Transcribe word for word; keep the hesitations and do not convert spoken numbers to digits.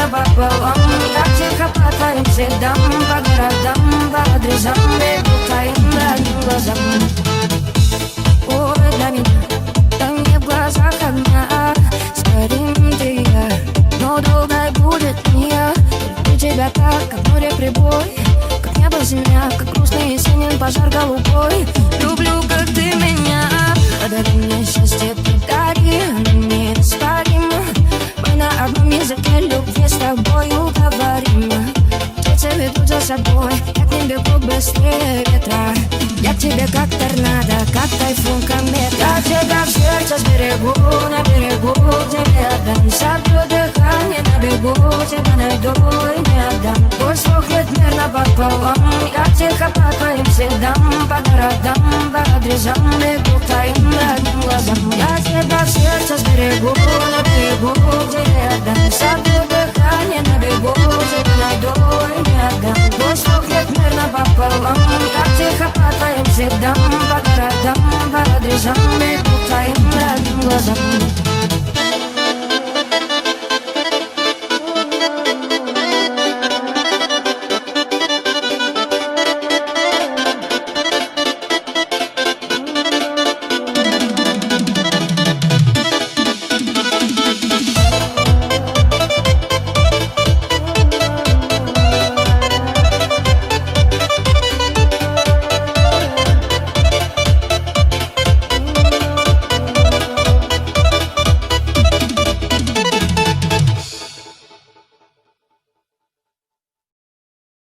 примерно пополам. Так тихо по твоим следам, по городам, по адресам бегу твоим родным глазам. Ой, для меня, да мне в глазах одна, сгорим ты и я, но долгой будет не я. Люблю тебя так, как море прибой, как небо земля, как грустный синим пожар голубой. Люблю, как ты меня, подари мне счастье, подари, мне неоспоримо. Мы на одном языке любви с тобою говорим. Птицы ведут за собой, я к ним бегу быстрее ветра. Я к тебе как торнадо, как тайфун, комета. Я тебя в сердце сберегу, на берегу тебе отдам. Сотру дыхание на бегу, тебя найду и не отдам. Пусть рухнет мир напополам, я тихо по твоим следам, по городам, по адресам бегу к твоим родным глазам. Я тебя в сердце сберегу, на берегу тебе отдам. Сотру дыхание на бегу, тебя найду и не отдам. Пусть рухнет мир напополам, я тихо по твоим следам, по городам, по адресам бегу к твоим родным глазам.